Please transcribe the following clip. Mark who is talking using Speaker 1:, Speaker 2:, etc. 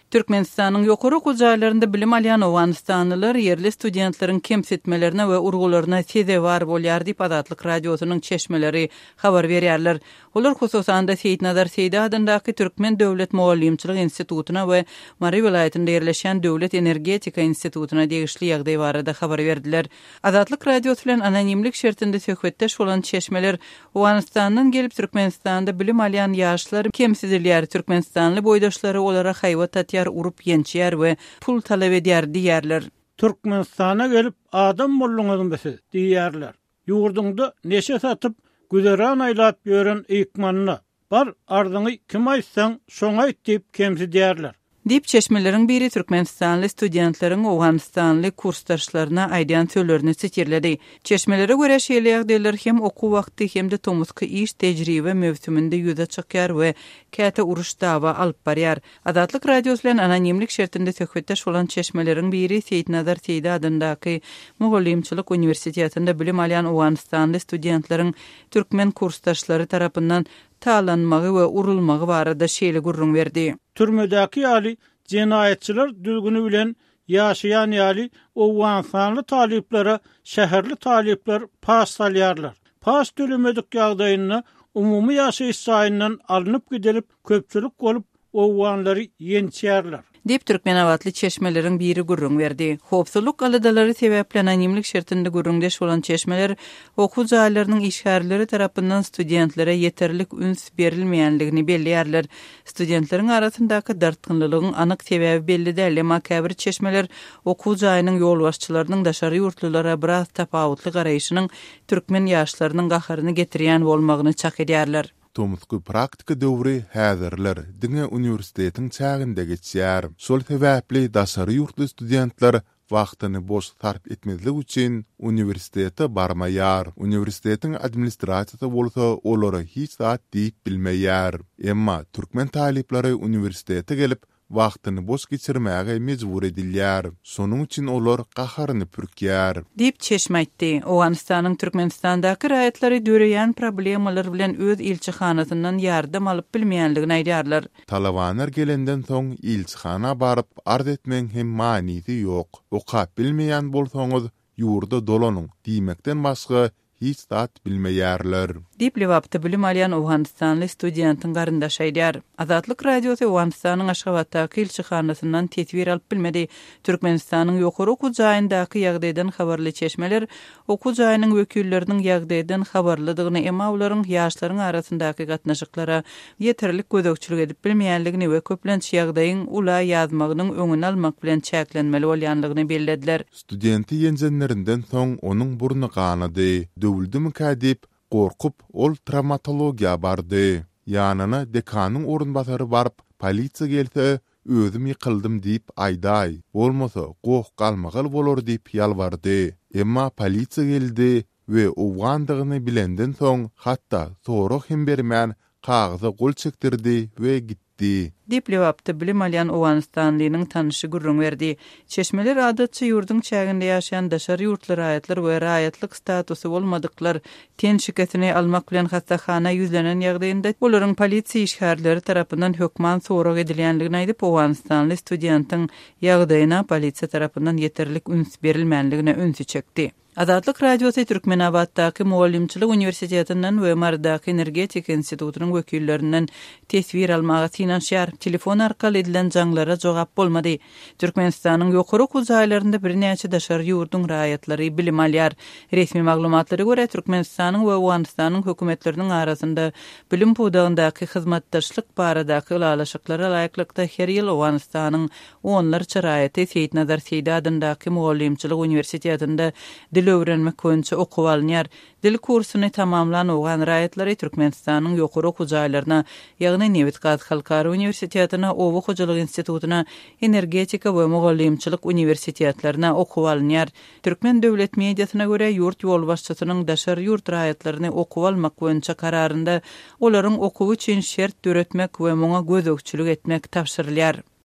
Speaker 1: Türkmenistanyň ýokary okuw jaýlarynda bilim alýan Owganistanlylar yerli studentlaryň kemsitmelerine we urgularyna seze bar bolýar diýip Adatlyk radiosynyň çeşmeleri habar berýärler. Olar hususan da Seýidnazar Seýdi adyndaky Türkmen Döwlet Mugallimçilik institutuna we Mary vilayatynda ýerleşen Döwlet Energetika institutuna degişli ýagdaý barada habar berdiler. Adatlyk radiosu bilen anonimlik şertinde söhbetdeş bolan çeşmeler Owganistandan gelip Türkmenistanda bilim alýan ýaşlar kemsidilýär. Türkmenistanly boýdaşlary olara haýwat urup ýençýär we pul talap edýär diýerler.
Speaker 2: Türkmenistana gelip adam bolluňyzyn besi diýerler. Ýurdunda neşe satyp güzeran aýlap ýören ýykmanly bar ardyňy kim aýtsaň şoňa aýt diýip kemsidýärler.
Speaker 1: Dip çeşmeleriň biri Türkmenistanly studentleriň Owganistanly kursdaşlaryna aýdan sözlerini çekirledi. Çeşmelere görä şeýle ýagdaýlar hem okuw wagty hem de tomusky iş tejribe mewsüminde ýüze çykýar we käte uruş dawa alyp barýar. Adatlyk radiosu bilen anonimlik şertinde söhbetdeş bolan çeşmeleriň biri Seýidnazar Seýdi adyndaky Mugallimçilik universitetinde bilim alýan Owganistanly studentleriň türkmen kursdaşlary tarapyndan talanmagy we urulmagy barada şeýle gurrun berdi.
Speaker 2: Türmedäki ýaly jenaýetçiler düzgünü bilen ýaşaýan ýaly Owganistanly talyplere şäherli talyplar pas salýarlar. Pas tölemedik ýagdaýyna umumy ýaşaýyş saýyndan alınıp gidilip köpçülik bolup Owanlary ýençýärler.
Speaker 1: Dip Türkmen awatly çeşmeleriň biri gurrun berdi. Hopsuluk alydalary sebäpli anonimlik şertinde gurrundeş bolan çeşmeler okuw jaýlarynyň işgärleri tarapyndan studentlere ýeterlik üns berilmeýänligini belliýärler. Studentleriň arasyndaky dartgynlylygyň anyk sebäbi belli däl, emma käbir çeşmeler okuw jaýynyň ýolbaşçylarynyň daşary ýurtlulara biraz tapawutly garaýşynyň türkmen ýaşlarynyň gaharyny getirýän bolmagyny çak edýärler.
Speaker 3: Tomusky praktika döwri häzirler diňe universitetiň çäginde geçýär. Şol sebäpli daşary ýurtly studentler wagtyny boş sarp etmezlik üçin universitete barmaýar. Universitetiň administrasiýasy bolsa olary hiç zat diýip bilmeýär. Emma türkmen talyplary universitete gelip wagtyny boş geçirmäge mejbur edilýär. Şonuň üçin olar gaharyny pürkýär.
Speaker 1: Dip çeşmeýtdi. Owganistanyň Türkmenistandaky raýatlary döreýän problemalar bilen öz ilçihanasyndan ýardam alyp bilmeýänligini aýdýarlar.
Speaker 3: Talabaner gelenden soň ilçihana baryp arz etmeň hem manysy ýok. Okap bilmeýän bolsaňyz ýurda dolanyň diýmekden başga hiç zat bilmeýärler.
Speaker 1: Dip lewapty bilim alýan Owganistanly studentiň garyndaşy aýdýar. Azatlyk radiosu Owganistanyň Aşgabatdaky ilçihanasyndan tetwir alyp bilmedi. Türkmenistanyň ýokary okuw jaýyndaky ýagdaýdan habarly çeşmeler okuw jaýynyň wekilleriniň ýagdaýdan habarlydygyny, emma olaryň ýaşlaryň arasyndaky gatnaşyklara ýeterlik gözegçilik edip bilmeýänligini we köplenç ýagdaýyň ula ýazmagynyň öňüni almak bilen çäklenmeli bolýanlygyny bellediler.
Speaker 3: Studenti ýenjenlerinden soň onuň burnu ganady. Döwüldimi kadip gorkup ol travmatologiya bardy. Ýanyna dekanyň orunbasary baryp polisiýa gelse özüm ýykyldım diýip aýdaý. Bolmasa goh galmagal bolar diýip ýalbardy. Emma polisiýa geldi we owgandygyny bilenden soň hatda sorak hem bermän kagaza gol çekdirdi we gitdi.
Speaker 1: Dip lewapty bilim alýan Owganistanlynyň tanyşy gurrun berdi. Çeşmeler adatçy ýurdun çäginde ýaşaýan daşary ýurtly raýatlar we raýatlyk statusy bolmadyklar tenşiketini almak bilen hastahana ýüzlenen ýagdaýynda olaryň polisiýa işgärleri tarapyndan hökman sorak edilýänligini aýdyp Owganistanly studentiň ýagdaýyna polisiýa tarapyndan ýeterlik üns berilmänligine önsü çekdi. Adatlyk radiosu Türkmenabatdaky Mugallimçilik universitetinden we Mardaky Energetika institutynyň wekillerinden tesvir almagy synanşýar. Telefon arkaly edilen jaňlara jogap bolmady. Türkmenistanyň ýokary okuw jaýlarynda bir näçe daşary ýurdun raýatlary bilim alýar. Resmi maglumatlara görä Türkmenistanyň we Owganistanyň hökümetleriniň arasynda bilim pudagyndaky hyzmatdaşlyk baradaky ulaşyklara laýyklykda her ýyl Owganistanyň onlarça raýaty Seýidnazar Seýdi adyndaky Mugallimçilik universitetinde dil öwrenmek boýunça okuw alýar. Dil kursyny tamamlan owan raýatlary Türkmenistanyň ýokary okuw jaýlaryna, ýagny Newitgat Halkara Universitetine, Owa Hojalyk Institutuna, Energetika we Mugallimçilik universitetlerine okuw alýar. Türkmen döwlet mediasyna görä ýurt ýolbaşçysynyň daşary ýurt raýatlaryny okuw almak boýunça kararynda olaryň okuw üçin şert döretmek we muňa gözegçilik etmek tapşyrylýar.